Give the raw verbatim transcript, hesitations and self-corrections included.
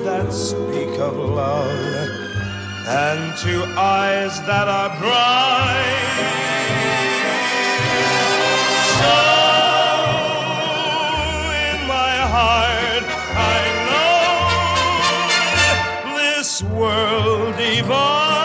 that speak of love, and to eyes that are bright. So in my heart I know this world divine